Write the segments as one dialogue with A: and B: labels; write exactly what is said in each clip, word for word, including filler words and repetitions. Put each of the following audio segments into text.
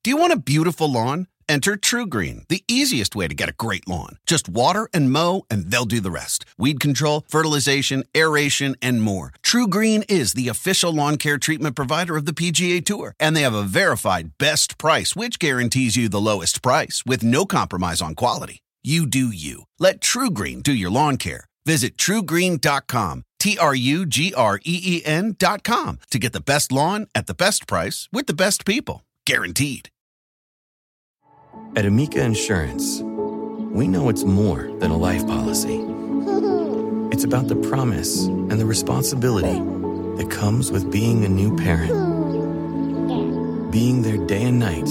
A: Do you want a beautiful lawn? Enter TruGreen, the easiest way to get a great lawn. Just water and mow, and they'll do the rest. Weed control, fertilization, aeration, and more. TruGreen is the official lawn care treatment provider of the P G A Tour, and they have a verified best price, which guarantees you the lowest price with no compromise on quality. You do you. Let TruGreen do your lawn care. Visit true green dot com, T R U G R E E N dot com, to get the best lawn at the best price with the best people. Guaranteed.
B: At Amica Insurance, we know it's more than a life policy. It's about the promise and the responsibility that comes with being a new parent. Being there day and night.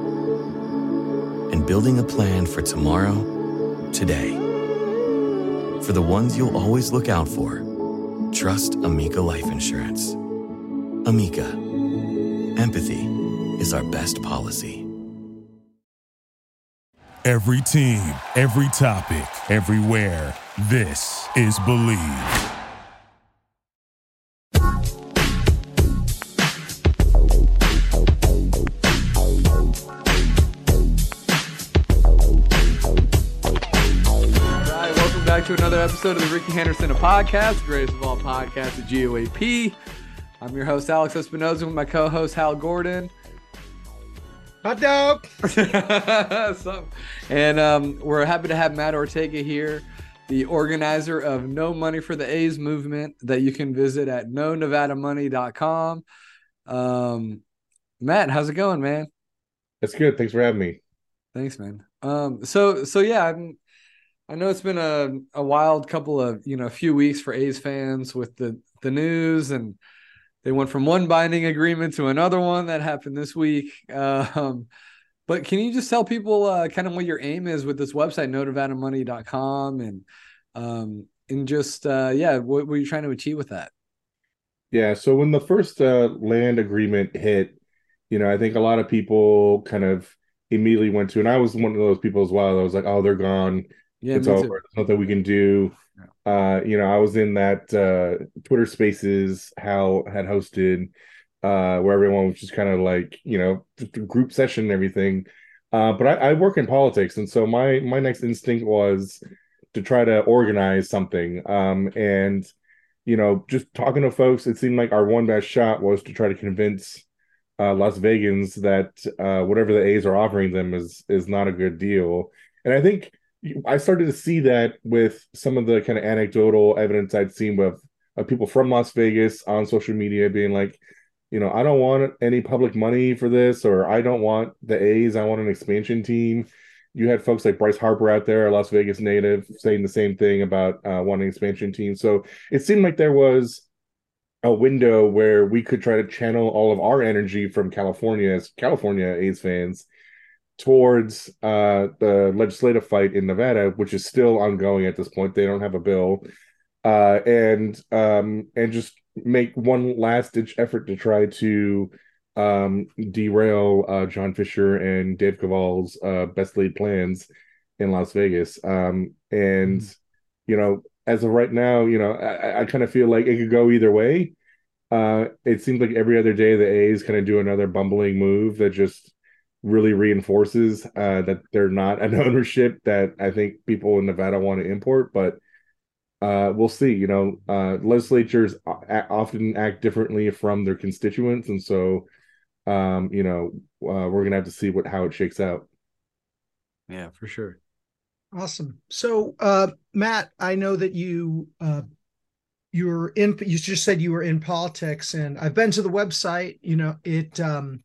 B: And building a plan for tomorrow, today. For the ones you'll always look out for, trust Amica Life Insurance. Amica. Empathy is our best policy.
C: Every team, every topic, everywhere. This is Believe.
D: Back to another episode of the Ricky Henderson podcast, the greatest of all podcasts at G O A P. I'm your host, Alex Espinoza, with my co-host, Hal Gordon.
E: Hot dog!
D: And um, we're happy to have Matt Ortega here, the organizer of No Money for the A's movement that you can visit at no nevada money dot com. Um, Matt, how's it going, man?
E: It's good. Thanks for having me.
D: Thanks, man. Um, so, so yeah, I'm, I know it's been a, a wild couple of, you know, a few weeks for A's fans with the, the news, and they went from one binding agreement to another one that happened this week. Um, but can you just tell people uh, kind of what your aim is with this website, no nevada money dot com, and um, and just, uh, yeah, what were you trying to achieve with that?
E: Yeah, so when the first uh, land agreement hit, you know, I think a lot of people kind of immediately went to, and I was one of those people as well. I was like, oh, they're gone.
D: Yeah,
E: it's
D: me
E: over.
D: too.
E: There's nothing we can do. Uh, you know, I was in that uh, Twitter Spaces Hal had hosted, uh, where everyone was just kind of like, you know, just a group session and everything. Uh, but I, I work in politics, and so my my next instinct was to try to organize something. Um, and you know, just talking to folks, it seemed like our one best shot was to try to convince uh, Las Vegans that uh, whatever the A's are offering them is is not a good deal. And I think I started to see that with some of the kind of anecdotal evidence I'd seen with of people from Las Vegas on social media being like, you know, I don't want any public money for this, or I don't want the A's, I want an expansion team. You had folks like Bryce Harper out there, a Las Vegas native, saying the same thing about uh, wanting an expansion team. So it seemed like there was a window where we could try to channel all of our energy from California as California A's fans towards uh, the legislative fight in Nevada, which is still ongoing at this point. They don't have a bill, uh, and um, and just make one last ditch effort to try to um, derail uh, John Fisher and Dave Caval's uh, best laid plans in Las Vegas. Um, and mm-hmm. you know, as of right now, you know, I, I kind of feel like it could go either way. Uh, it seems like every other day the A's kind of do another bumbling move that just really reinforces uh, that they're not an ownership that I think people in Nevada want to import, but uh, we'll see. You know, uh, legislatures often act differently from their constituents, and so um, you know uh, we're gonna have to see what how it shakes out.
D: Yeah, for sure.
F: Awesome. So, uh, Matt, I know that you uh, you're in. You just said you were in politics, and I've been to the website. You know, it. Um,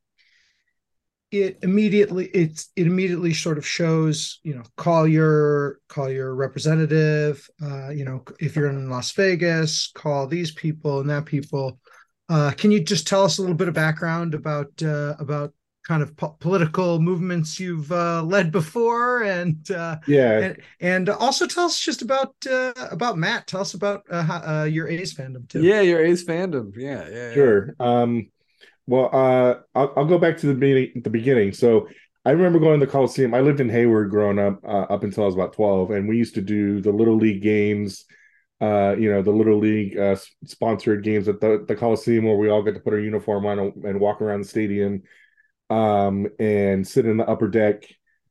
F: It immediately it's it immediately sort of shows, you know, call your call your representative, uh, you know, if you're in Las Vegas, call these people and that people. Uh, can you just tell us a little bit of background about uh, about kind of po- political movements you've uh, led before, and uh,
E: yeah,
F: and, and also tell us just about uh, about Matt. Tell us about uh, how, uh, your A's fandom too.
D: Yeah, your A's fandom. Yeah, yeah,
E: sure. Yeah. Um, Well, uh, I'll, I'll go back to the beginning. The beginning. So I remember going to the Coliseum. I lived in Hayward growing up, uh, up until I was about twelve, and we used to do the Little League games. Uh, you know, the Little League uh, sponsored games at the, the Coliseum, where we all get to put our uniform on and, and walk around the stadium. um, and sit in the upper deck.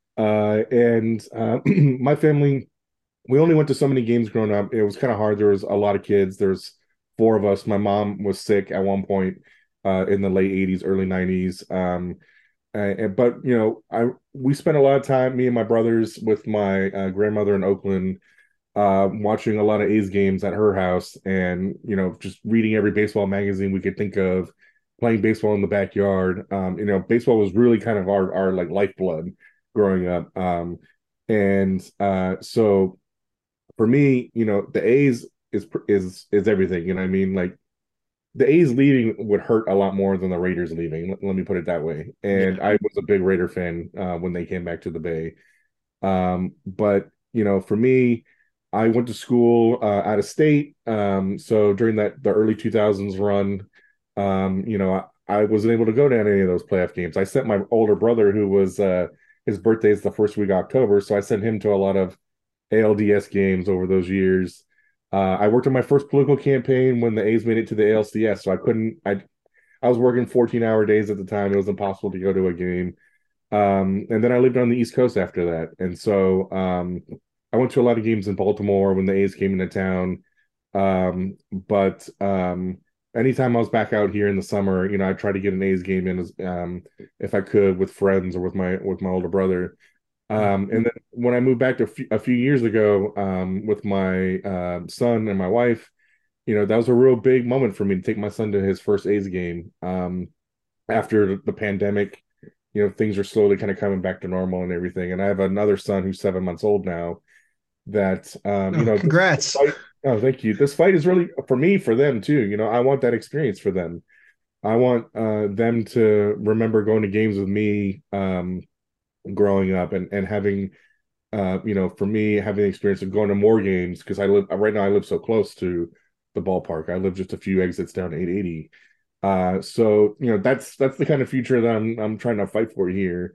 E: Uh, and uh, my family, we only went to so many games growing up. It was kind of hard. There was a lot of kids. There's four of us. My mom was sick at one point uh, in the late eighties, early nineties. Um, uh, but you know, I we spent a lot of time, me and my brothers, with my uh, grandmother in Oakland, uh, watching a lot of A's games at her house, and you know, just reading every baseball magazine we could think of, playing baseball in the backyard. Um, you know, baseball was really kind of our our like lifeblood growing up. Um, and uh, so for me, you know, the A's is is is everything. You know what I mean? Like the A's leaving would hurt a lot more than the Raiders leaving. Let, let me put it that way. And
D: Yeah.
E: I was a big Raider fan uh, when they came back to the Bay. Um, but you know, for me, I went to school uh, out of state. Um, so during that the early two thousands run, um, you know, I, I wasn't able to go to any of those playoff games. I sent my older brother, who was uh, his birthday is the first week of October, so I sent him to a lot of A L D S games over those years. Uh, I worked on my first political campaign when the A's made it to the A L C S, so I couldn't. I I was working fourteen hour days at the time. It was impossible to go to a game. Um, and then I lived on the East Coast after that, and so um, I went to a lot of games in Baltimore when the A's came into town. Um, but um, anytime I was back out here in the summer, you know, I tried to get an A's game in as um, if I could with friends or with my with my older brother. Um, and then when I moved back to a few, a few years ago, um, with my uh, son and my wife, you know, that was a real big moment for me to take my son to his first A's game. Um, after the pandemic, you know, things are slowly kind of coming back to normal and everything. And I have another son who's seven months old now that, um, you
F: Oh,
E: know,
F: congrats.
E: fight, oh, thank you. This fight is really for me, for them too. You know, I want that experience for them. I want uh, them to remember going to games with me, um, growing up, and and having uh you know, for me, having the experience of going to more games, because I live right now I live so close to the ballpark. I live just a few exits down eight eighty. Uh so you know, that's that's the kind of future that I'm I'm trying to fight for here.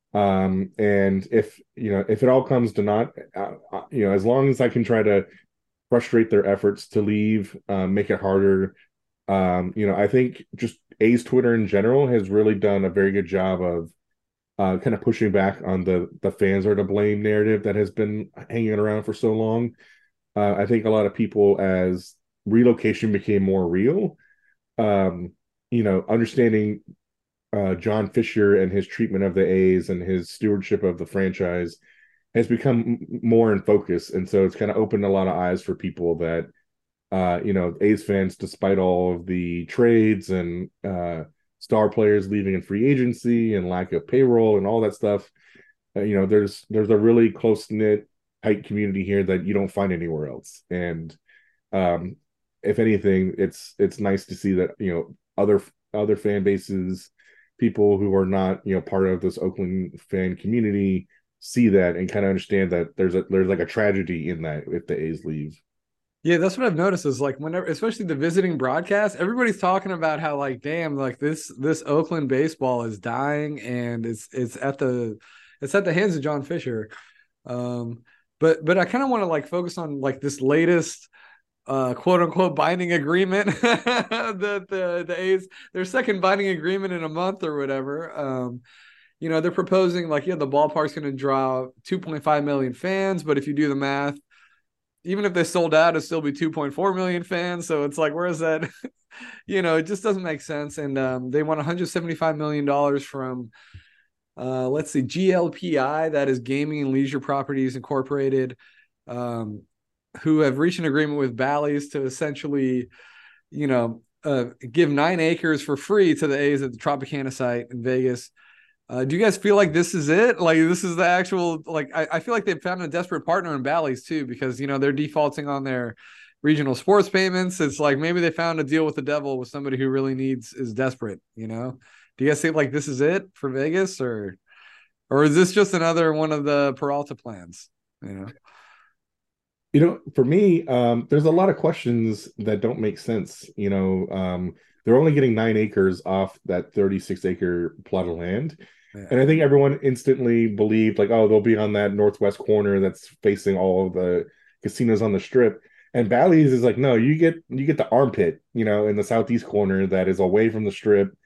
E: Um and if you know, if it all comes to naught, uh, uh, you know, as long as I can try to frustrate their efforts to leave, uh, make it harder. Um you know, I think just A's Twitter in general has really done a very good job of uh, kind of pushing back on the the fans are to blame narrative that has been hanging around for so long. Uh, I think a lot of people, as relocation became more real, um, you know, understanding uh, John Fisher and his treatment of the A's and his stewardship of the franchise has become more in focus, and so it's kind of opened a lot of eyes for people that, uh, you know, A's fans, despite all of the trades and uh, star players leaving in free agency and lack of payroll and all that stuff, uh, you know, there's there's a really close knit, tight community here that you don't find anywhere else. And um, if anything, it's it's nice to see that, you know, other other fan bases, people who are not, you know, part of this Oakland fan community, see that and kind of understand that there's a there's like a tragedy in that if the A's leave.
D: Yeah, that's what I've noticed is like whenever, especially the visiting broadcast, everybody's talking about how like, damn, like this this Oakland baseball is dying and it's it's at the it's at the hands of John Fisher. Um, but but I kind of want to like focus on like this latest uh quote unquote binding agreement that the the A's, their second binding agreement in a month or whatever. Um, you know, they're proposing like, yeah, the ballpark's going to draw two point five million fans, but if you do the math, even if they sold out, it'd still be two point four million fans. So it's like, where is that? You know, it just doesn't make sense. And um, they want one hundred seventy-five million dollars from, uh, let's see, G L P I, that is Gaming and Leisure Properties Incorporated, um, who have reached an agreement with Bally's to essentially, you know, uh, give nine acres for free to the A's at the Tropicana site in Vegas. Uh, do you guys feel like this is it? Like this is the actual, like, I, I feel like they've found a desperate partner in Bally's too, because, you know, they're defaulting on their regional sports payments. It's like, maybe they found a deal with the devil with somebody who really needs, is desperate, you know? Do you guys think like this is it for Vegas, or, or is this just another one of the Peralta plans, you know?
E: You know, for me, um, there's a lot of questions that don't make sense. You know, um, they're only getting nine acres off that thirty-six acre plot of land.
D: Yeah.
E: And I think everyone instantly believed like, oh, they'll be on that northwest corner that's facing all of the casinos on the strip. And Bally's is like, no, you get you get the armpit, you know, in the southeast corner that is away from the strip.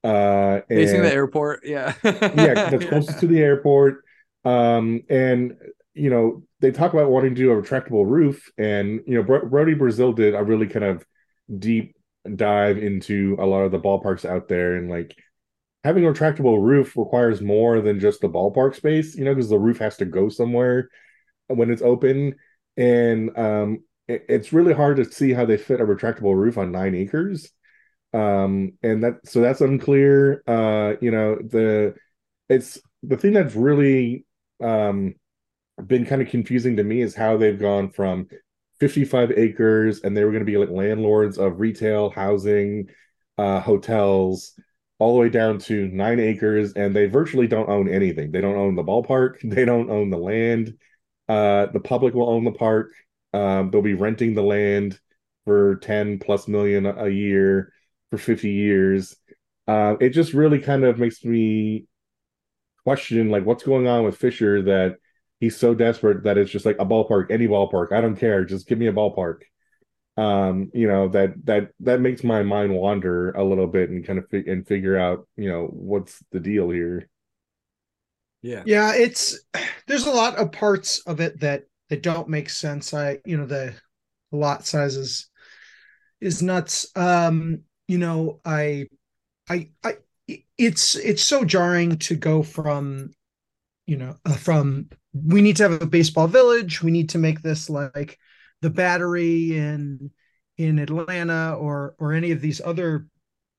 E: uh,
D: Facing the
E: and
D: airport. Yeah.
E: yeah, that's closest to the airport. Um, and you know, they talk about wanting to do a retractable roof, and you know, Bro- Brody Brazil did a really kind of deep dive into a lot of the ballparks out there, and like having a retractable roof requires more than just the ballpark space, you know, because the roof has to go somewhere when it's open, and um, it, it's really hard to see how they fit a retractable roof on nine acres. Um, and that so that's unclear. Uh, you know, the it's the thing that's really um been kind of confusing to me is how they've gone from fifty-five acres and they were going to be like landlords of retail, housing, uh, hotels, all the way down to nine acres, and they virtually don't own anything. They don't own the ballpark, they don't own the land. Uh, the public will own the park. Um, they'll be renting the land for ten plus million a year for fifty years. Uh, it just really kind of makes me question like what's going on with Fisher that he's so desperate that it's just like a ballpark, any ballpark. I don't care. Just give me a ballpark. Um, you know, that that that makes my mind wander a little bit and kind of fi- and figure out, you know, what's the deal here.
D: Yeah.
F: Yeah, it's there's a lot of parts of it that that don't make sense. I, you know, the lot sizes is nuts. Um, you know, I I I it's it's so jarring to go from, you know, uh, from we need to have a baseball village, we need to make this like the Battery in in Atlanta or or any of these other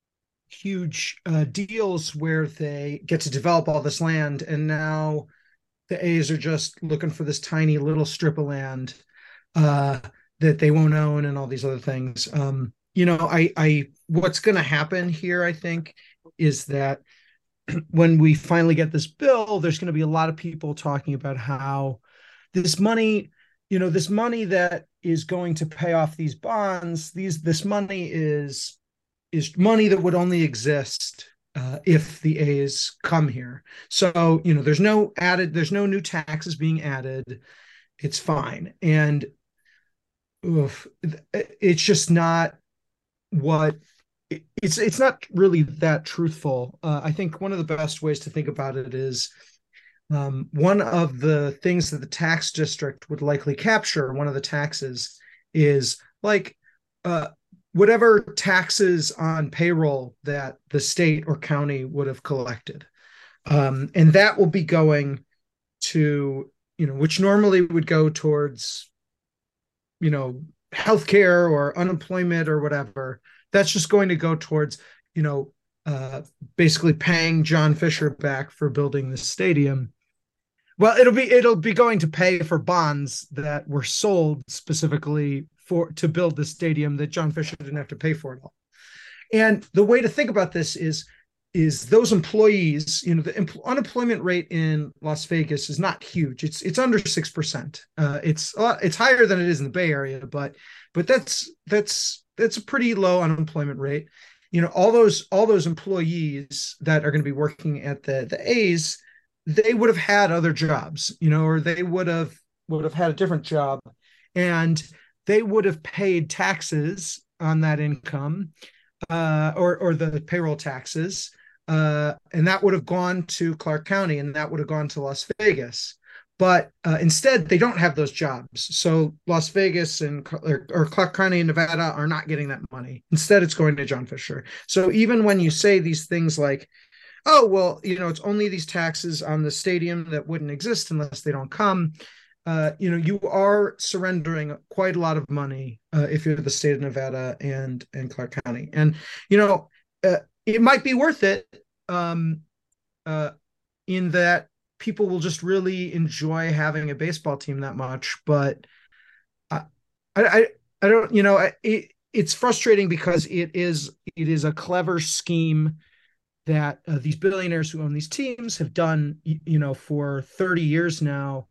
F: huge uh, deals where they get to develop all this land, and now the A's are just looking for this tiny little strip of land uh, that they won't own and all these other things. Um, you know, I, I, what's going to happen here, I think, is that when we finally get this bill, there's going to be a lot of people talking about how this money, you know, this money that is going to pay off these bonds, these, this money is, is money that would only exist uh, if the A's come here. So, you know, there's no added, there's no new taxes being added. It's fine. And oof, it's just not what it's, it's not really that truthful. Uh, I think one of the best ways to think about it is um, one of the things that the tax district would likely capture, one of the taxes is like, uh, whatever taxes on payroll that the state or county would have collected. Um, and that will be going to, you know, which normally would go towards, you know, healthcare or unemployment or whatever. That's just going to go towards, you know, uh, basically paying John Fisher back for building this stadium. Well, it'll be it'll be going to pay for bonds that were sold specifically for to build the stadium that John Fisher didn't have to pay for at all. And the way to think about this is is those employees, you know, the empl- unemployment rate in Las Vegas is not huge. It's it's under six percent. Uh, it's a lot, it's higher than it is in the Bay Area, but but that's that's that's a pretty low unemployment rate. You know, all those all those employees that are going to be working at the the A's, they would have had other jobs, you know, or they would have would have had a different job, and they would have paid taxes on that income, uh, or or the payroll taxes, uh, and that would have gone to Clark County, and that would have gone to Las Vegas. But uh, instead, they don't have those jobs. So Las Vegas and or, or Clark County and Nevada are not getting that money. Instead, it's going to John Fisher. So even when you say these things like, oh, well, you know, it's only these taxes on the stadium that wouldn't exist unless they don't come, uh, you know, you are surrendering quite a lot of money uh, if you're the state of Nevada and, and Clark County. And, you know, uh, it might be worth it um, uh, in that people will just really enjoy having a baseball team that much. But I, I, I don't, you know, it, it's frustrating because it is, it is a clever scheme that uh, these billionaires who own these teams have done, you know, for thirty years now.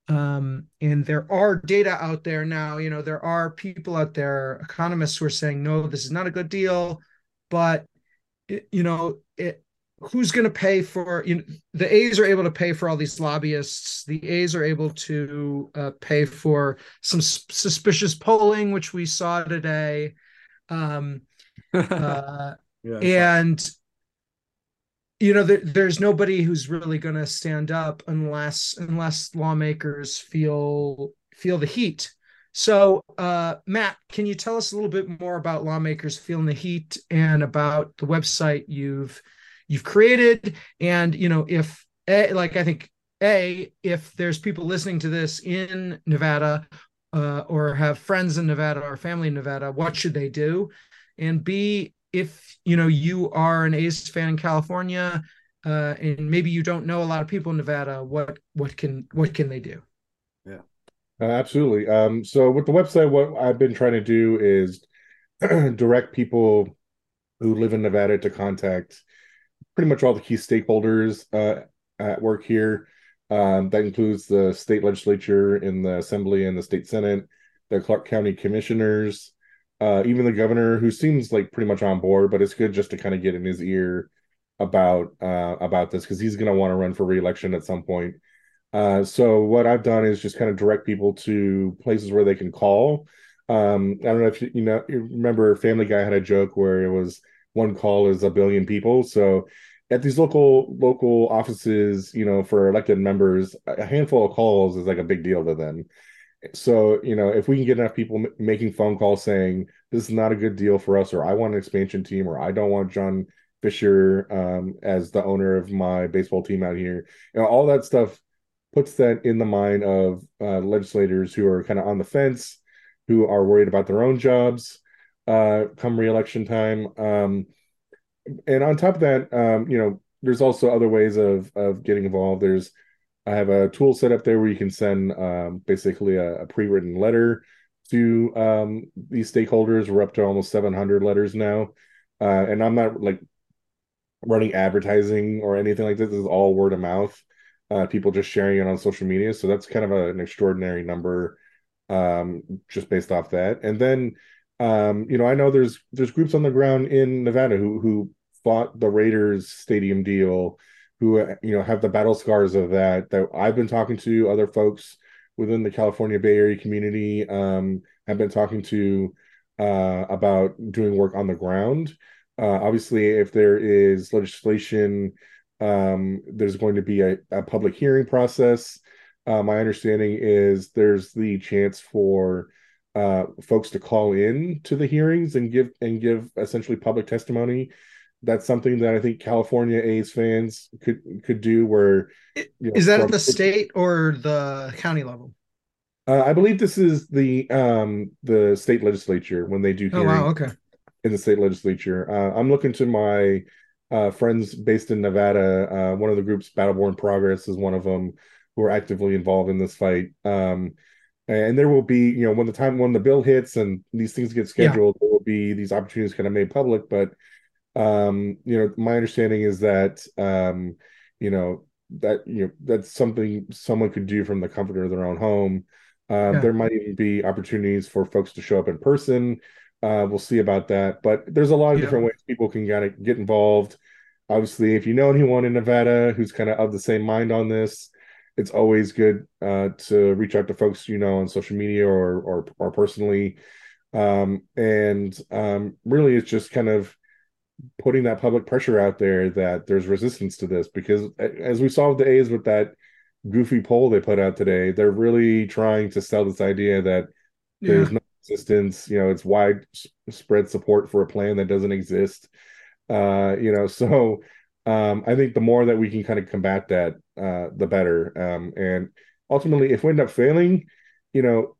F: Um, and there are data out there now, you know, there are people out there, economists who are saying, no, this is not a good deal, but, it, you know, it, who's going to pay for, you know, the A's are able to pay for all these lobbyists. The A's are able to uh, pay for some suspicious polling, which we saw today. Um, uh,
D: yeah,
F: and, you know, there, there's nobody who's really going to stand up unless unless lawmakers feel feel the heat. So, uh, Matt, can you tell us a little bit more about lawmakers feeling the heat and about the website you've you've created? And you know, if like I think a if there's people listening to this in Nevada, uh, or have friends in Nevada or family in Nevada, what should they do? And B, if you know you are an A's fan in California, uh, and maybe you don't know a lot of people in Nevada, what what can what can they do?
E: Yeah, uh, absolutely. Um, so with the website, what I've been trying to do is direct people who live in Nevada to contact pretty much all the key stakeholders uh, at work here. Um, that includes the state legislature in the assembly and the state senate, the Clark County commissioners, uh, even the governor, who seems like pretty much on board, but it's good just to kind of get in his ear about uh, about this, because he's going to want to run for re-election at some point. Uh, so what I've done is just kind of direct people to places where they can call. Um, I don't know if you, you know, you remember Family Guy had a joke where it was one call is a billion people. So at these local local offices, you know, for elected members, a handful of calls is like a big deal to them. So, you know, if we can get enough people m- making phone calls saying this is not a good deal for us, or I want an expansion team, or I don't want John Fisher um, as the owner of my baseball team out here, you know, all that stuff puts that in the mind of uh, legislators who are kind of on the fence, who are worried about their own jobs uh, come re-election time. Um, and on top of that, um, you know, there's also other ways of of getting involved. There's I have a tool set up there where you can send um, basically a, a pre-written letter to um, these stakeholders. We're up to almost seven hundred letters now, uh, and I'm not like running advertising or anything like this. This is all word of mouth. Uh, people just sharing it on social media. So that's kind of a, an extraordinary number, um, just based off that. And then, um, you know, I know there's there's groups on the ground in Nevada who who fought the Raiders stadium deal, who uh, you know have the battle scars of that. That I've been talking to other folks within the California Bay Area community. Um, have been talking to uh, about doing work on the ground. Uh, obviously, if there is legislation, um, there's going to be a, a public hearing process. Uh, my understanding is there's the chance for uh, folks to call in to the hearings and give and give essentially public testimony. That's something that I think California A's fans could could do. Where
F: you know, is that from, at the state or the county level?
E: Uh, I believe this is the um, the state legislature when they do hearings.
F: Oh, wow, okay.
E: In the state legislature. Uh, I'm looking to my uh, friends based in Nevada. Uh, one of the groups, Battleborn Progress, is one of them, who are actively involved in this fight. Um, and there will be, you know, when the time when the bill hits and these things get scheduled, yeah. there will be these opportunities kind of made public. But um, you know, my understanding is that um, you know that you know that's something someone could do from the comfort of their own home. Uh, yeah. There might even be opportunities for folks to show up in person. Uh, we'll see about that, but there's a lot of yeah. different ways people can kind of get involved. Obviously, if you know anyone in Nevada who's kind of of the same mind on this, it's always good uh, to reach out to folks you know on social media or or, or personally. Um, and um, really, it's just kind of putting that public pressure out there that there's resistance to this, because as we saw with the A's with that goofy poll they put out today, they're really trying to sell this idea that yeah. there's no resistance, you know, it's widespread support for a plan that doesn't exist. Uh, you know, so um, I think the more that we can kind of combat that, uh, the better. Um, and ultimately, if we end up failing, you know,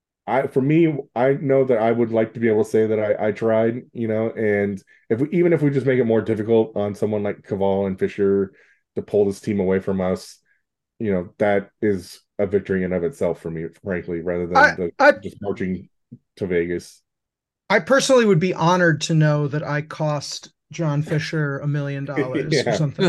E: I for me, I know that I would like to be able to say that I, I tried, you know, and if we even if we just make it more difficult on someone like Kaval and Fisher to pull this team away from us, you know, that is a victory in of itself for me, frankly, rather than I, the, I, just marching to Vegas.
F: I personally would be honored to know that I cost John Fisher a million dollars or something.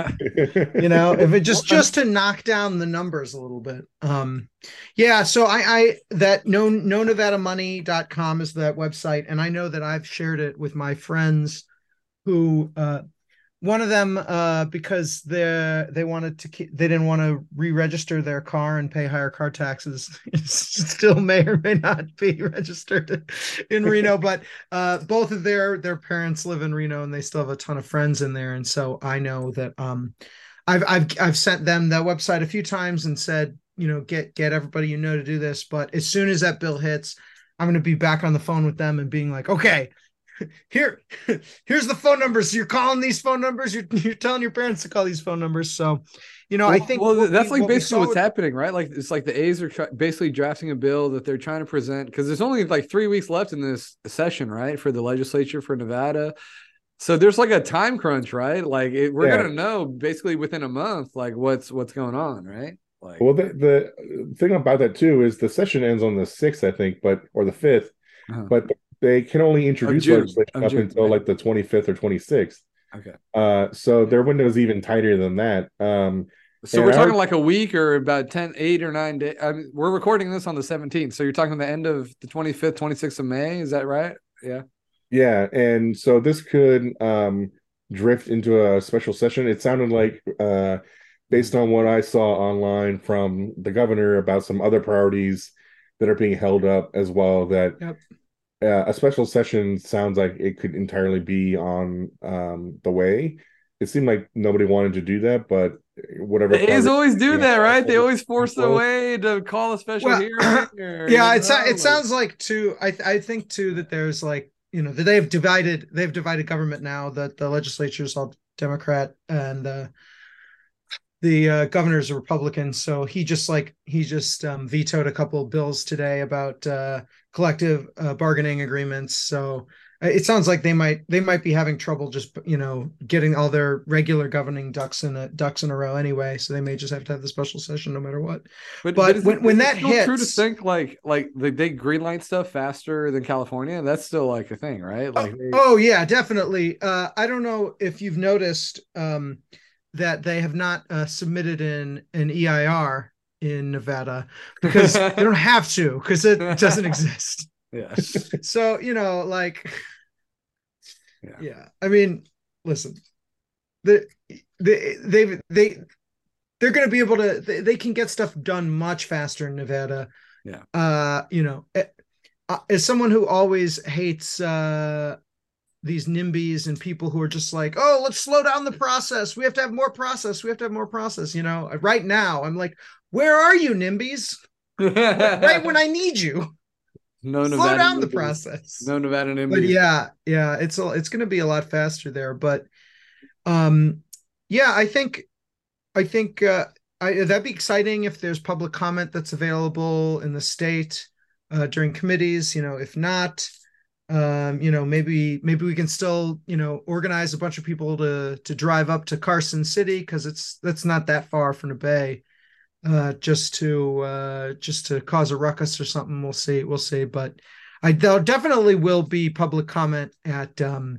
F: You know, if it just just to knock down the numbers a little bit. Um, yeah, so I, I that no no nevada money dot com is that website, and I know that I've shared it with my friends who uh, one of them, uh, because they they wanted to keep, they didn't want to re-register their car and pay higher car taxes. It still may or may not be registered in Reno, but uh, both of their their parents live in Reno, and they still have a ton of friends in there. And so I know that um, I've I've I've sent them that website a few times and said, you know, get get everybody you know to do this. But as soon as that bill hits, I'm going to be back on the phone with them and being like, okay, here, here's the phone numbers. You're calling these phone numbers. You're, you're telling your parents to call these phone numbers. So, you know,
D: well,
F: I think
D: well, that's
F: we,
D: like basically what's
F: with,
D: happening, right? Like it's like the A's are try- basically drafting a bill that they're trying to present because there's only like three weeks left in this session, right, for the legislature for Nevada. So there's like a time crunch, right? Like it, we're yeah. gonna know basically within a month, like what's what's going on, right? Like,
E: well, the the thing about that too is the session ends on the sixth, I think, but or the fifth, uh-huh. but they can only introduce legislation up June, until right. like the twenty-fifth or twenty-sixth.
D: Okay.
E: Uh, so their window is even tighter than that. Um,
D: so we're talking our, like a week or about ten, eight or nine days. I mean, we're recording this on the seventeenth. So you're talking the end of the twenty-fifth, twenty-sixth of May. Is that right? Yeah.
E: Yeah. And so this could um, drift into a special session. It sounded like, uh, based on what I saw online from the governor about some other priorities that are being held up as well, that
F: yep.
E: Uh, a special session sounds like it could entirely be on um, the way. It seemed like nobody wanted to do that, but whatever.
D: The A's always do that, right? They always force their way to call a special
F: well,
D: hearing. Or,
F: yeah, it's it like... sounds like too. I I think too that there's like you know that they've divided they've divided government now. That the legislature is all Democrat and uh, the uh, governor's a Republican. So he just like he just um, vetoed a couple of bills today about uh, collective uh, bargaining agreements. So it sounds like they might they might be having trouble just you know getting all their regular governing ducks in a ducks in a row anyway. So they may just have to have the special session no matter what.
D: But,
F: but,
D: but
F: when
D: it,
F: when that
D: still
F: hits,
D: true to think like like they, they greenlight stuff faster than California. That's still like a thing, right? Like
F: oh,
D: they...
F: oh yeah, definitely. Uh, I don't know if you've noticed um, that they have not uh, submitted in an E I R in Nevada because they don't have to because it doesn't exist.
D: Yeah.
F: So, you know, like,
D: yeah.
F: yeah. I mean, listen, the they they they they're going to be able to. They, they can get stuff done much faster in Nevada.
D: Yeah.
F: Uh, you know, as someone who always hates uh these NIMBYs and people who are just like, oh, let's slow down the process. We have to have more process. We have to have more process. You know, right now, I'm like, where are you, NIMBYs? Right when I need you.
D: No,
F: slow
D: Nevada
F: down
D: NIMBYs.
F: The process.
D: No Nevada NIMBYs.
F: But yeah, yeah, it's a, it's going to be a lot faster there. But um, yeah, I think, I think uh, I, that'd be exciting if there's public comment that's available in the state uh, during committees. You know, if not, um, you know, maybe maybe we can still, you know, organize a bunch of people to to drive up to Carson City because it's that's not that far from the Bay. Uh, just to uh, just to cause a ruckus or something. We'll see. We'll see. But I there definitely will be public comment at um,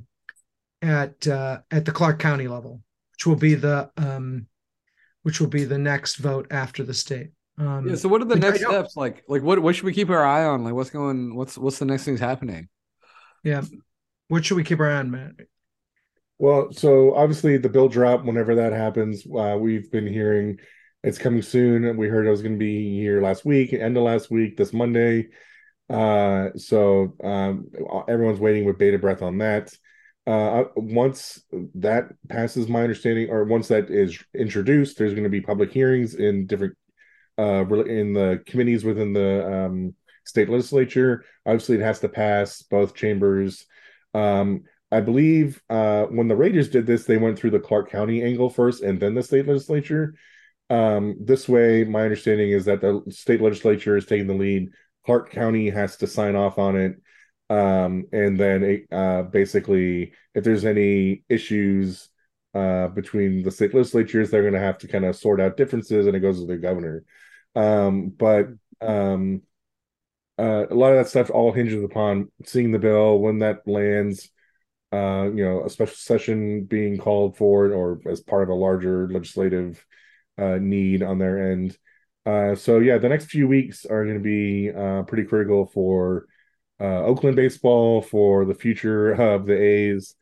F: at uh, at the Clark County level, which will be the um, which will be the next vote after the state. Um,
D: yeah. So what are the next steps? Like like what what should we keep our eye on? Like what's going? What's what's the next things happening?
F: Yeah. What should we keep our eye on, Matt?
E: Well, so obviously the bill drop. Whenever that happens, uh, we've been hearing. It's coming soon. We heard it was going to be here last week, end of last week, this Monday. Uh, so um, everyone's waiting with bated breath on that. Uh, once that passes, my understanding, or once that is introduced, there's going to be public hearings in different uh, in the committees within the um, state legislature. Obviously, it has to pass both chambers. Um, I believe uh, when the Raiders did this, they went through the Clark County angle first and then the state legislature. Um, this way, my understanding is that the state legislature is taking the lead. Clark County has to sign off on it. Um, and then it, uh, basically, if there's any issues uh, between the state legislatures, they're going to have to kind of sort out differences, and it goes to the governor. Um, but um, uh, a lot of that stuff all hinges upon seeing the bill, when that lands, uh, you know, a special session being called for it, or as part of a larger legislative Uh, need on their end. Uh, so yeah, the next few weeks are going to be uh, pretty critical for uh, Oakland baseball, for the future of the A's.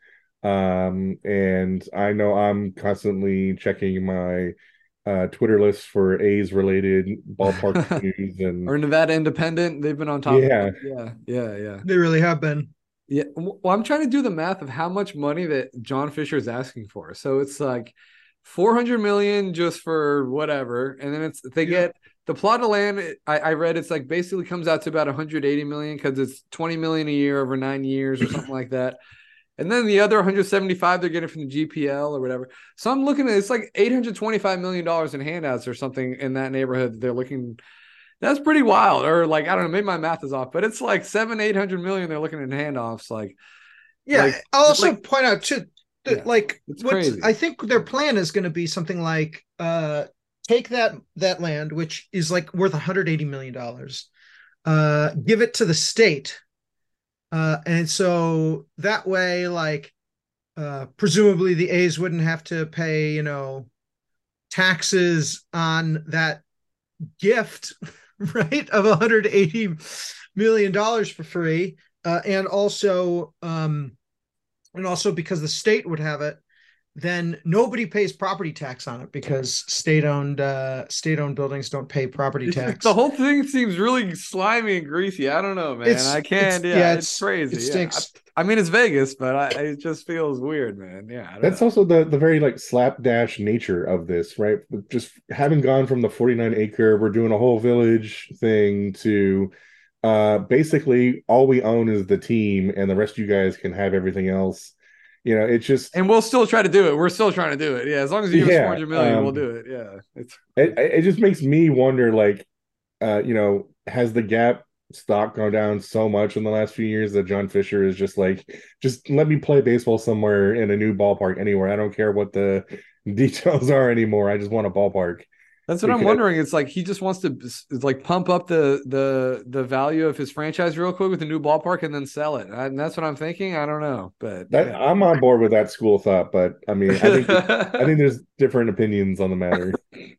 E: Um, and I know I'm constantly checking my uh, Twitter list for A's related ballpark news and
D: or Nevada Independent. They've been on top of
E: yeah,
D: it. Yeah, yeah, yeah.
F: They really have been.
D: Yeah. Well, I'm trying to do the math of how much money that John Fisher is asking for. So it's like four hundred million just for whatever. And then it's, they
F: Yeah.
D: get the plot of land. I, I read it's like basically comes out to about one hundred eighty million because it's twenty million a year over nine years or something like that. And then the other one hundred seventy-five they're getting from the G P L or whatever. So I'm looking at it's like eight hundred twenty-five million dollars in handouts or something in that neighborhood. They're looking. That's pretty wild. Or like I don't know, maybe my math is off, but it's like seven, eight hundred million. They're looking at handoffs. Like,
F: Yeah.
D: like,
F: I'll also
D: like,
F: point out too that
D: yeah,
F: like
D: it's
F: what
D: crazy.
F: I think their plan is going to be something like uh take that that land, which is like worth one hundred eighty million dollars, uh, give it to the state. Uh, and so that way, like, uh, presumably the A's wouldn't have to pay, you know, taxes on that gift, right, of one hundred eighty million dollars for free. Uh, and also, um, and also because the state would have it, then nobody pays property tax on it because state-owned uh, state-owned buildings don't pay property tax.
D: The whole thing seems really slimy and greasy. I don't know, man.
F: It's,
D: I can't.
F: It's,
D: yeah,
F: yeah,
D: it's, it's crazy.
F: It
D: yeah.
F: stinks.
D: I, I mean, it's Vegas, but I, it just feels weird, man. Yeah, I don't
E: that's
D: know.
E: also the the very like slapdash nature of this, right? Just having gone from the forty-nine acre, we're doing a whole village thing to uh basically all we own is the team, and the rest of you guys can have everything else. You know, it's just
D: And we'll still try to do it. We're still trying to do it. Yeah, as long as you give us
E: yeah,
D: four hundred million,
E: um,
D: we'll do it. Yeah, it's
E: it, it just makes me wonder, like, uh, you know, has the Gap stock gone down so much in the last few years that John Fisher is just like, just let me play baseball somewhere in a new ballpark anywhere. I don't care what the details are anymore. I just want a ballpark.
D: that's what
E: Because-
D: I'm wondering. It's like he just wants to it's like pump up the the the value of his franchise real quick with a new ballpark and then sell it. And that's what I'm thinking. I don't know, but
E: That
D: yeah.
E: I'm on board with that school of thought, but I mean, I think I think there's different opinions on the matter.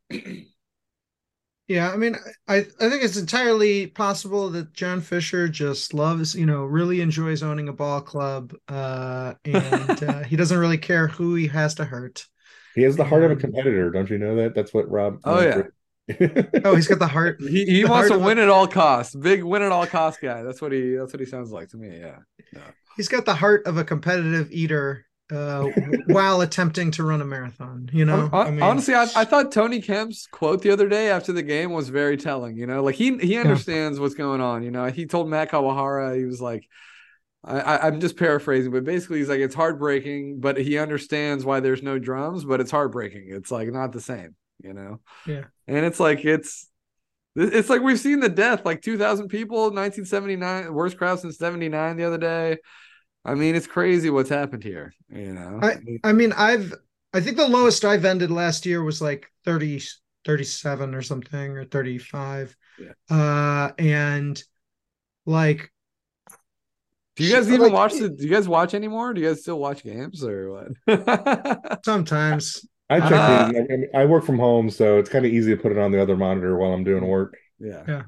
F: Yeah, I mean, I, I think it's entirely possible that John Fisher just loves, you know, really enjoys owning a ball club, uh, and uh, he doesn't really care who he has to hurt.
E: He has the heart of a
F: Um,
E: competitor, don't you know that? That's what Rob.
D: Oh, yeah.
F: Oh, he's got the heart.
D: He he
F: the
D: wants
F: heart
D: to
F: of a-
D: win at all costs. Big win at all costs guy. That's what he that's what he sounds like to me. Yeah. Yeah.
F: He's got the heart of a competitive eater, uh, while attempting to run a marathon. You know,
D: Hon-
F: I mean,
D: honestly, I, I thought Tony Kemp's quote the other day after the game was very telling. You know, like he he understands what's going on. You know, he told Matt Kawahara, he was like, I, I, I'm just paraphrasing, but basically he's like, it's heartbreaking, but he understands why there's no drums, but it's heartbreaking. It's like not the same, you know?
F: Yeah.
D: And it's like, it's, it's like we've seen the death, like two thousand people, nineteen seventy-nine, worst crowd since seventy-nine the other day. I mean, it's crazy what's happened here, you know?
F: I, I mean, I've, I think the lowest I've ended last year was like thirty, thirty-seven or something, or thirty-five.
D: Yeah.
F: Uh, and like,
D: Do you guys
F: Shit,
D: even
F: like,
D: watch the? Do you guys watch anymore? Do you guys still watch games or what?
F: sometimes.
E: I check
D: Uh,
E: in. I, mean, I work from home, so it's kind of easy to put it on the other monitor while I'm doing work.
D: yeah.
F: Yeah.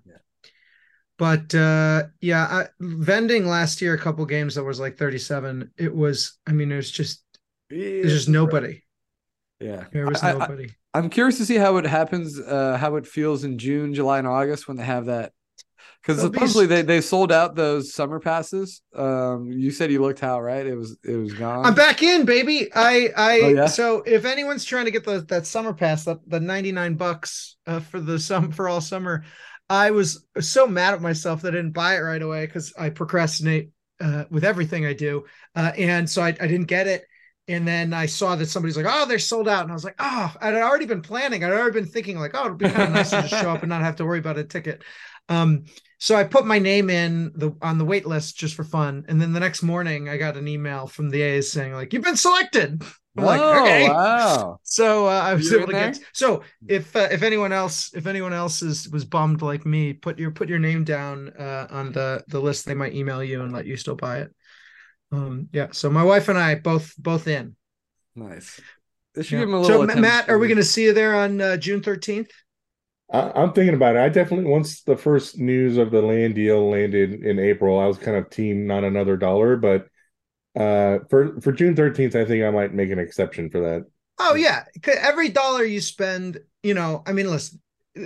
F: But uh, yeah, I, vending last year, a couple games that was like thirty-seven. It was, I mean, there's just, there's just nobody.
D: Yeah.
F: There was
D: I- I-
F: nobody.
D: I'm curious to see how it happens, uh, how it feels in June, July, and August when they have that. Because
F: They'll be
D: supposedly they,
F: st-
D: they sold out those summer passes. Um, you said you looked how, right? It was it was gone.
F: I'm back in, baby. I, I,
D: Oh, yeah?
F: so if anyone's trying to get the that summer pass, that the ninety-nine bucks uh, for the sum for all summer, I was so mad at myself that I didn't buy it right away because I procrastinate uh, with everything I do, uh, and so I, I didn't get it. And then I saw that somebody's like, "Oh, they're sold out," and I was like, "Oh!" I'd already been planning. I'd already been thinking like, "Oh, it'd be kind of nice to just show up and not have to worry about a ticket." Um, so I put my name in the on the wait list just for fun, and then the next morning I got an email from the A's saying like, "You've been selected." I'm like,
D: Oh,
F: "Okay."
D: wow.
F: So uh, I was
D: You're
F: able
D: in
F: to
D: there?
F: get. So if uh, if anyone else if anyone else is was bummed like me, put your put your name down uh, on the the list. They might email you and let you still buy it. Um, yeah. So my wife and I both both in.
D: Nice. They should
F: Yeah.
D: give him a
F: So
D: little
F: Ma-
D: attention.
F: Matt, are we going to see you there on uh, June thirteenth?
E: I, I'm thinking about it. I definitely, once the first news of the land deal landed in April, I was kind of team not another dollar, but Uh, for for June thirteenth, I think I might make an exception for that.
F: Oh yeah, every dollar you spend, you know, I mean, listen,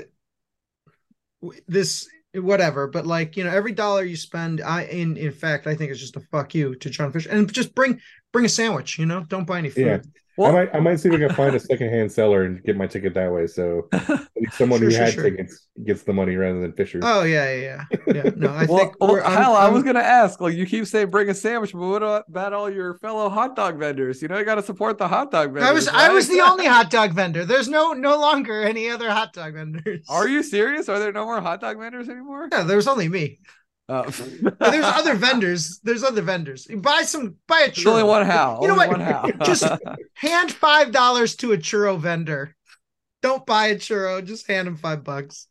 F: this whatever, but like, you know, every dollar you spend, I in in fact, I think it's just a fuck you to John Fisher, and just bring bring a sandwich, you know, don't buy any food.
E: Yeah. Well, I might I might see if I can find a secondhand seller and get my ticket that way. So someone
F: sure,
E: who
F: sure,
E: had
F: sure.
E: tickets gets the money rather than Fisher.
F: Oh yeah, yeah, yeah. yeah. No, I
D: well,
F: think.
D: Well,
F: I'm,
D: hell, I'm, I was
F: I'm,
D: gonna ask. Like, you keep saying bring a sandwich, but what about all your fellow hot dog vendors? You know, you got to support the hot dog vendors.
F: I was
D: right?
F: I was the only hot dog vendor. There's no no longer any other hot dog vendors.
D: Are you serious? Are there no more hot dog vendors anymore?
F: Yeah, there's only me.
D: Uh,
F: there's other vendors. There's other vendors. You buy some, buy a churro.
D: There's only one how.
F: You know
D: only
F: what?
D: One how.
F: Just hand five dollars to a churro vendor. Don't buy a churro. Just hand him five bucks.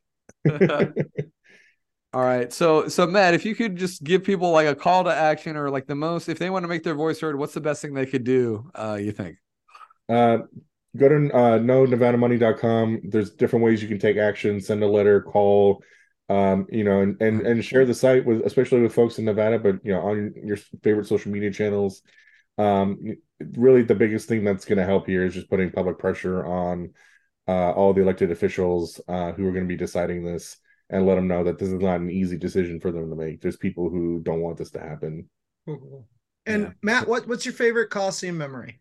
D: All right. So, so Matt, if you could just give people like a call to action, or like the most, if they want to make their voice heard, what's the best thing they could do? Uh, you think?
E: Uh, go to uh, no nevada money dot com. There's different ways you can take action. Send a letter, call. Um, you know, and, and and share the site with, especially with folks in Nevada, but you know, on your favorite social media channels. Um, really, the biggest thing that's going to help here is just putting public pressure on uh, all the elected officials uh, who are going to be deciding this, and let them know that this is not an easy decision for them to make. There's people who don't want this to happen.
F: And
D: Yeah.
F: Matt, what what's your favorite Coliseum memory?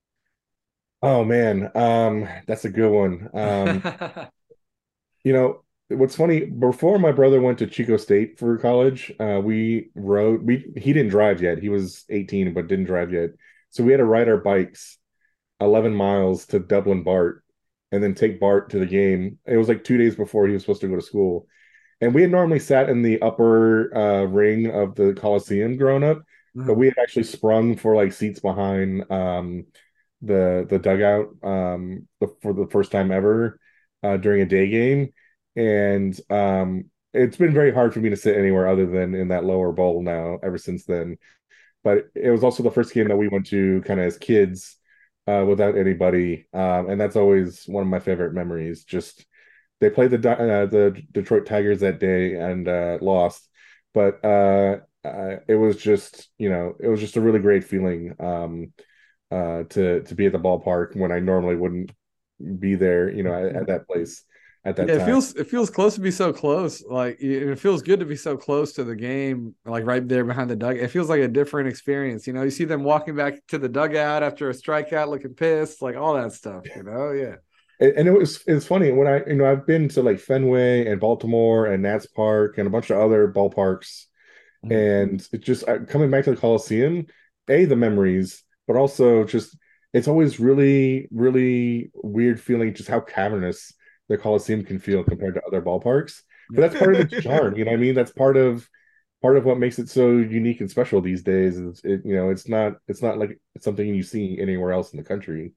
E: Oh man, um, that's a good one. Um, you know. What's funny, before my brother went to Chico State for college, uh, we rode, we he didn't drive yet. He was eighteen, but didn't drive yet. So we had to ride our bikes eleven miles to Dublin Bart and then take Bart to the game. It was like two days before he was supposed to go to school. And we had normally sat in the upper uh, ring of the Coliseum growing up, but we had actually sprung for like seats behind um, the the dugout um, for the first time ever uh, during a day game. And um, it's been very hard for me to sit anywhere other than in that lower bowl now ever since then. But it was also the first game that we went to kind of as kids uh, without anybody. Um, and that's always one of my favorite memories. Just they played the uh, the Detroit Tigers that day and uh, lost. But uh, uh, it was just, you know, it was just a really great feeling um, uh, to, to be at the ballpark when I normally wouldn't be there, you know, at, at that place. At that
D: yeah,
E: time.
D: it feels it feels close to be so close. Like it feels good to be so close to the game, like right there behind the dugout. It feels like a different experience. You know, you see them walking back to the dugout after a strikeout, looking pissed, like all that stuff. You know, yeah.
E: And it was it's funny when I you know I've been to like Fenway and Baltimore and Nats Park and a bunch of other ballparks, mm-hmm. and it just coming back to the Coliseum, a the memories, but also just it's always really really weird feeling just how cavernous the Coliseum can feel compared to other ballparks. But that's part of the charm, you know what I mean? That's part of part of what makes it so unique and special these days. Is it, you know, it's not it's not like something you see anywhere else in the country.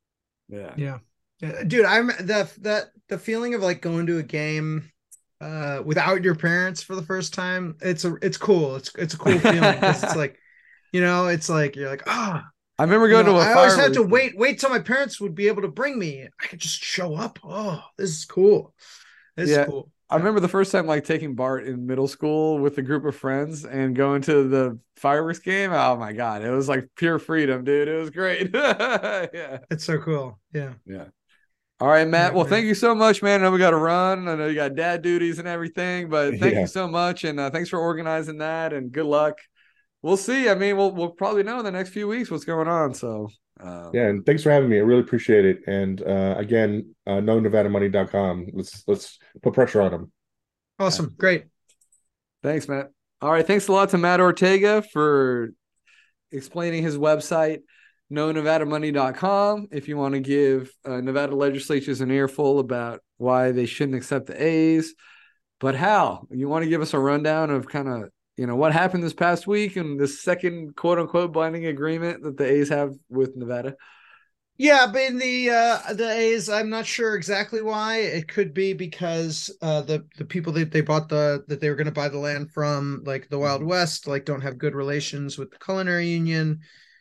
D: Yeah.
F: Yeah. Yeah. Dude, I'm the that the feeling of like going to a game uh without your parents for the first time, it's a it's cool. It's it's a cool feeling because it's like, you know, it's like you're like, ah, oh,
D: I remember going you know, to a
F: I always had to wait, wait till my parents would be able to bring me. I could just show up. Oh, this is cool. This
D: yeah.
F: is cool.
D: I remember the first time like taking Bart in middle school with a group of friends and going to the fireworks game. Oh my God. It was like pure freedom, dude. It was great. Yeah.
F: It's so cool. Yeah.
D: Yeah. All right, Matt. Well, thank you so much, man. I know we got to run. I know you got dad duties and everything, but thank yeah. you so much. And uh, thanks for organizing that and good luck. We'll see. I mean, we'll we'll probably know in the next few weeks what's going on. So
E: um, yeah, and thanks for having me. I really appreciate it. And uh, again, uh, no nevada money dot com. Let's let's put pressure on them.
F: Awesome, yeah. Great.
D: Thanks, Matt. All right, thanks a lot to Matt Ortega for explaining his website, no nevada money dot com. If you want to give uh, Nevada legislatures an earful about why they shouldn't accept the A's, but how you want to give us a rundown of kind of. You know, what happened this past week and the second quote unquote binding agreement that the A's have with Nevada?
F: Yeah, but in the uh, the A's, I'm not sure exactly why. It could be because uh, the the people that they bought the that they were going to buy the land from, like the Wild West, like don't have good relations with the Culinary Union.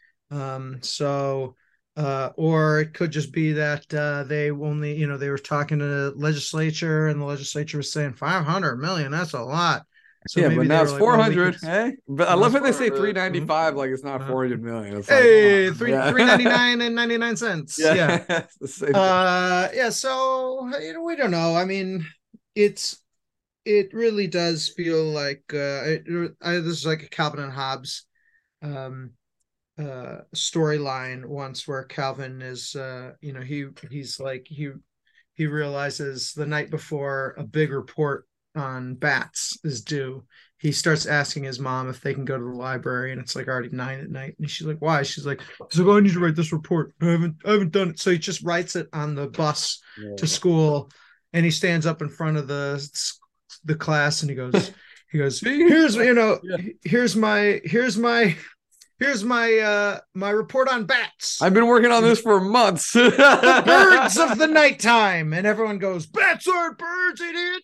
F: Um, so, uh, or it could just be that uh, they only, you know, they were talking to the legislature and the legislature was saying five hundred million. That's a lot. So
D: yeah,
F: maybe
D: but
F: they
D: now
F: were
D: it's
F: like, well,
D: four
F: we
D: hundred.
F: could-
D: Hey, but I
F: Now
D: love
F: it's
D: how they say
F: four hundred.
D: three ninety-five like it's not
F: Uh,
D: four hundred million. It's like,
F: Hey,
D: come on.
F: three
D: Yeah.
F: three ninety nine and ninety nine cents.
D: Yeah,
F: Yeah.
D: it's the same thing.
F: Uh, yeah. So you know, we don't know. I mean, it's it really does feel like uh, it, I, this is like a Calvin and Hobbes um uh storyline once where Calvin is uh you know he he's like he he realizes the night before a big report on bats is due, he starts asking his mom if they can go to the library, and it's like already nine at night, and she's like, why? She's like, he's like, oh, I need to write this report. I haven't I haven't done it. So he just writes it on the bus
D: Yeah.
F: to school, and he stands up in front of the the class and he goes he goes here's you know
D: Yeah.
F: here's my here's my here's my uh my report on bats.
D: I've been working on this for months.
F: Birds of the nighttime. And everyone goes, bats aren't birds, idiot.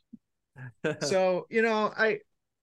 F: So, you know, I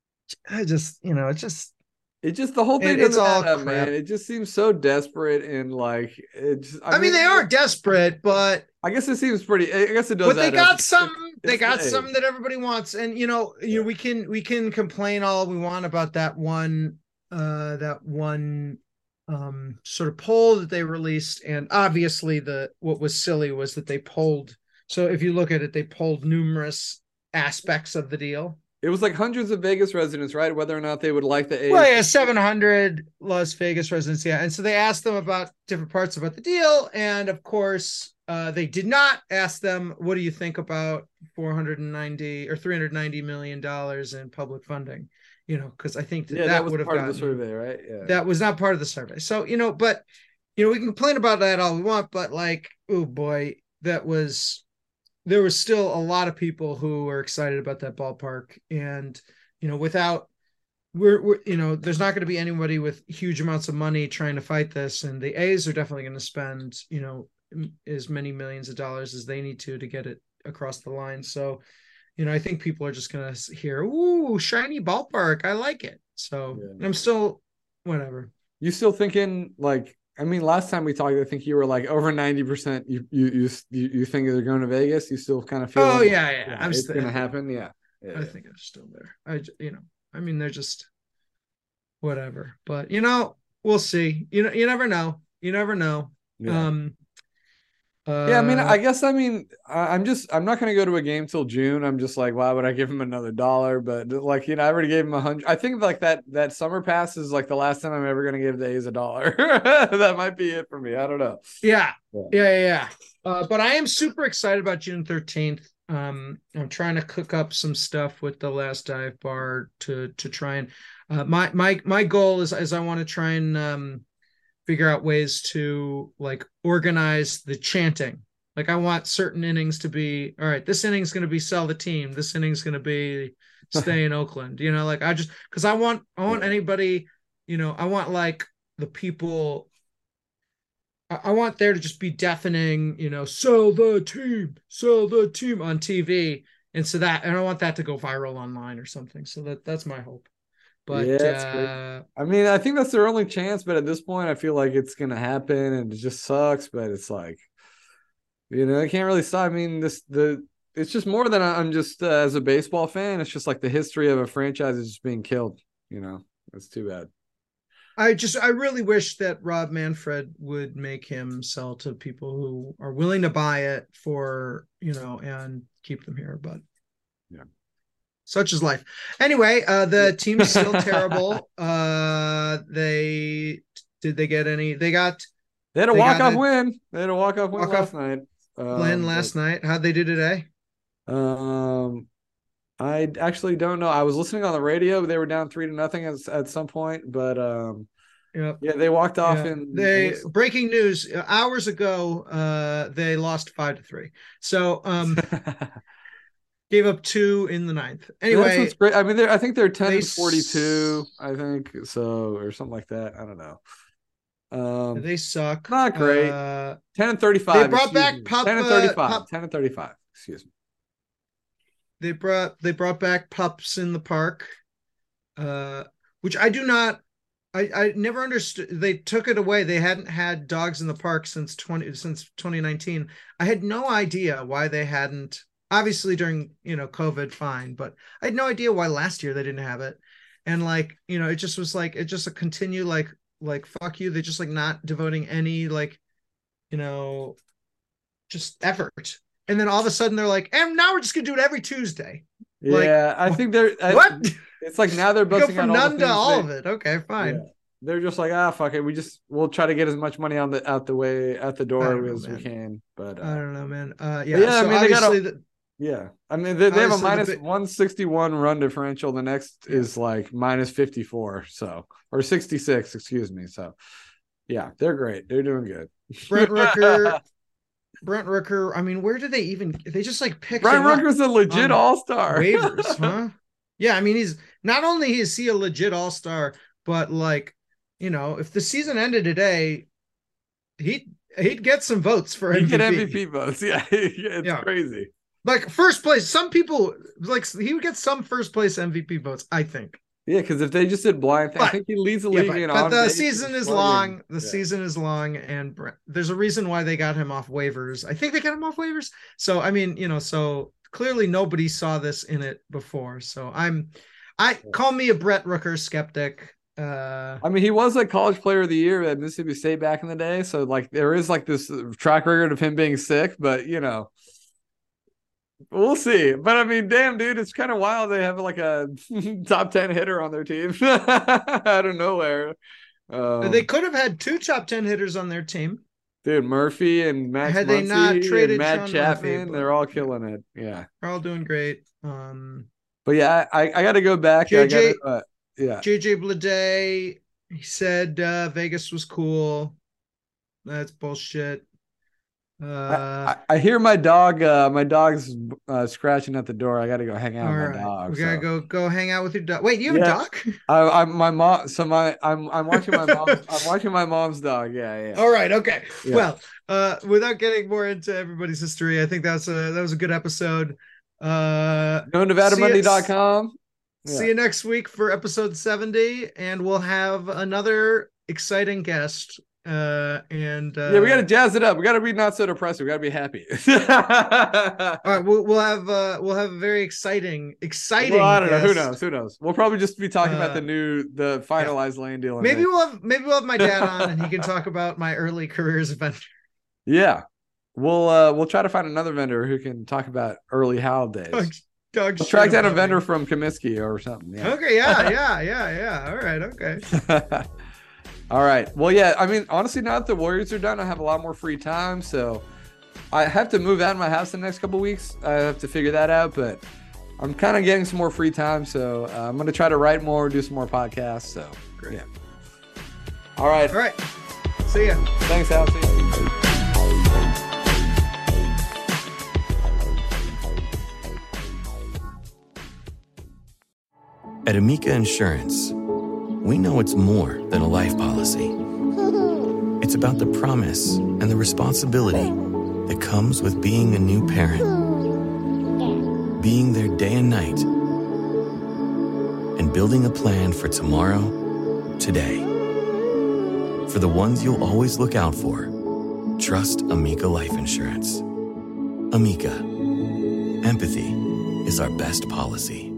F: I just, you know, it's just
D: It just the whole thing
F: It- it's
D: doesn't
F: all
D: add up,
F: crap.
D: man. It just seems so desperate and like it just,
F: I, mean, they are desperate, but
D: I guess it seems pretty. I guess it does.
F: but they
D: add
F: got
D: up.
F: something they
D: It's
F: got
D: the age.
F: something that everybody wants. And you know, you know, we can we can complain all we want about that one uh that one um sort of poll that they released. And obviously the what was silly was that they polled. So if you look at it, they polled numerous aspects of the deal.
D: It was like hundreds of Vegas residents, right? Whether or not they would like the A's.
F: Well, yeah, seven hundred Las Vegas residents, yeah. And so they asked them about different parts about the deal. And of course, uh, they did not ask them, what do you think about four hundred ninety or three hundred ninety million dollars in public funding? You know, because I think that,
D: yeah,
F: that,
D: that was
F: would have
D: part
F: gotten,
D: of the survey, right? Yeah,
F: that was not part of the survey. So, you know, but, you know, we can complain about that all we want, but like, oh boy, that was, there was still a lot of people who were excited about that ballpark. And, you know, without, we're, we're you know, there's not going to be anybody with huge amounts of money trying to fight this. And the A's are definitely going to spend, you know, as many millions of dollars as they need to, to get it across the line. So, you know, I think people are just going to hear, ooh, shiny ballpark. I like it. So
D: Yeah.
F: I'm still, whatever.
D: You still thinking like? I mean, last time we talked, I think you were like over ninety percent. You you you you think they're going to Vegas? You still kind of feel?
F: Oh
D: like,
F: yeah, yeah.
D: yeah
F: I'm
D: it's
F: still,
D: going to happen. Yeah. yeah.
F: I think I'm still there. I, you know, I mean, they're just whatever, but you know, we'll see. You know, you never know. You never know.
D: Yeah.
F: Um, uh,
D: Yeah, I mean, I guess I mean, I- I'm just I'm not going to go to a game till June. I'm just like, why would I give him another dollar? But like, you know, I already gave him a hundred. I think like that that summer pass is like the last time I'm ever going to give the A's a dollar. That might be it for me. I don't know.
F: yeah,
D: Yeah.
F: yeah, yeah, yeah. Uh, but I am super excited about June thirteenth. Um, I'm trying to cook up some stuff with the Last Dive Bar to to try and uh, my my my goal is is I want to try and um figure out ways to like organize the chanting. Like I want certain innings to be, all right, this inning's going to be sell the team. This inning's going to be stay in Oakland, you know, like I just, cause I want, I want anybody, you know, I want like the people, I, I want there to just be deafening, you know, sell the team, sell the team on T V. And so that, and I want that to go viral online or something. So that that's my hope. But
D: Yeah, that's great.
F: uh,
D: I mean, I think that's their only chance. But at this point, I feel like it's going to happen, and it just sucks. But it's like, you know, I can't really stop. I mean, this the it's just more than I'm just uh, as a baseball fan. It's just like the history of a franchise is just being killed. You know, that's too bad.
F: I just, I really wish that Rob Manfred would make him sell to people who are willing to buy it for, you know, and keep them here. But
D: yeah,
F: such is life. Anyway, uh, the team's still terrible. Uh, they did they get any? They got
D: they had a
F: They
D: walk off
F: got a-
D: win. They had a walk off win
F: walk-off
D: last night.
F: Glenn
D: Um,
F: last night. How'd they do today?
D: Um, I actually don't know. I was listening on the radio. They were down three to nothing at, at some point, but um,
F: Yep.
D: yeah, they walked off
F: Yeah.
D: in.
F: They
D: it looks-
F: breaking news uh, hours ago. Uh, they lost five to three. So um, gave up two in the ninth.
D: That's
F: Anyway,
D: what's great. I mean, they're I think they're ten
F: they
D: and forty-two.
F: s-
D: I think so, or something like that. I don't know. Um,
F: they suck.
D: not great.
F: Uh,
D: ten and thirty-five.
F: They brought
D: excuse
F: back
D: me.
F: Pup,
D: ten and
F: uh,
D: thirty-five.
F: Pup-
D: ten and thirty-five. Excuse me.
F: they brought they brought back pups in the park, uh, which I do not. I, I never understood. They took it away. They hadn't had dogs in the park since twenty since twenty nineteen. I had no idea why they hadn't. obviously during, you know, COVID, fine, but I had no idea why last year they didn't have it. And like, you know, it just was like, it just a continue like, like, fuck you. They're just like not devoting any, like, you know, just effort. And then all of a sudden they're like, and now we're just going to do it every Tuesday.
D: Yeah.
F: Like,
D: I think they're, I,
F: what?
D: It's like now they're
F: Go
D: busting
F: from
D: out all
F: none
D: the
F: to all
D: they,
F: of it. Okay, fine.
D: Yeah. They're just like, ah, fuck it. We just, we'll try to get as much money on the, out the way, out the door
F: know,
D: as
F: man.
D: we can. But uh,
F: I don't know, man. Uh, yeah.
D: yeah,
F: So
D: I mean, they got a,
F: the,
D: yeah. I mean, they, they have a minus
F: the big,
D: one sixty-one run differential. The next yeah. is like minus fifty-four. So, or sixty-six, excuse me. So, yeah, they're great. They're doing good.
F: Brent Rooker. Brent Rooker. I mean, where do they even, they just like pick
D: Brent Rooker's a legit all-star.
F: Waivers, huh? Yeah. I mean, he's not only is he a legit all-star, but like, you know, if the season ended today, he'd, he'd get some votes for
D: M V P.
F: He'd get
D: M V P votes. Yeah. It's yeah. crazy.
F: Like first place, some people like he would get some first place M V P votes, I think.
D: Yeah, because if they just did blind, thing,
F: but,
D: I think he leads the
F: yeah,
D: league
F: but,
D: in
F: but
D: on
F: the
D: base
F: season is long. The
D: yeah.
F: season is long, and there's a reason why they got him off waivers. I think they got him off waivers. So I mean, you know, so clearly nobody saw this in it before. So I'm, I yeah. call me a Brent Rooker skeptic. Uh,
D: I mean, he was like college player of the year at Mississippi State back in the day. So like there is like this track record of him being sick, but you know. We'll see. But I mean, damn, dude, it's kind of wild. They have like a top ten hitter on their team out of nowhere. Um,
F: they could have had two top ten hitters on their team.
D: Dude, Murphy and Max
F: had they
D: Muncy
F: not traded
D: Matt
F: Sean
D: Chapman,
F: Murphy,
D: they're all killing it. Yeah.
F: They're all doing great. Um,
D: but yeah, I, I got to go back.
F: J J,
D: I gotta, uh, yeah.
F: J J Bleday, he said uh, Vegas was cool. That's bullshit. Uh,
D: I, I hear my dog. Uh, my dog's uh, scratching at the door. I got to go hang out with
F: right.
D: my dog.
F: We gotta
D: so.
F: go go hang out with your dog. Wait, you have
D: yeah.
F: a dog?
D: I, I'm my mom. So my I'm I'm watching my mom. I'm watching my mom's dog. Yeah, yeah.
F: All right. Okay.
D: Yeah.
F: Well, uh, without getting more into everybody's history, I think that's a that was a good episode. Uh,
D: no Nevada Monday dot com.
F: Yeah. See you next week for episode seventy, and we'll have another exciting guest. Uh and uh,
D: yeah, we gotta jazz it up. We gotta be not so depressed. We gotta be happy.
F: All right, we'll we'll have uh we'll have a very exciting, exciting.
D: Well, I don't
F: guest.
D: know. Who knows? Who knows? We'll probably just be talking uh, about the new, the finalized yeah. lane deal.
F: Maybe May. we'll have maybe we'll have my dad on, and he can talk about my early career as a vendor.
D: Yeah, we'll uh we'll try to find another vendor who can talk about early Hal days. Doug,
F: Doug
D: we'll track down a vendor me. from Comiskey or something. Yeah.
F: Okay. Yeah. Yeah. Yeah. Yeah. All right. Okay.
D: All right. Well, yeah, I mean, honestly, now that the Warriors are done, I have a lot more free time. So I have to move out of my house in the next couple of weeks. I have to figure that out. But I'm kind of getting some more free time. So uh, I'm going to try to write more, do some more podcasts. So, great. Yeah. All right.
F: All right. See ya.
D: Thanks, Al. See you.
B: At Amica Insurance, we know it's more than a life policy. It's about the promise and the responsibility that comes with being a new parent. Being there day and night. And building a plan for tomorrow, today. For the ones you'll always look out for, trust Amica Life Insurance. Amica. Empathy is our best policy.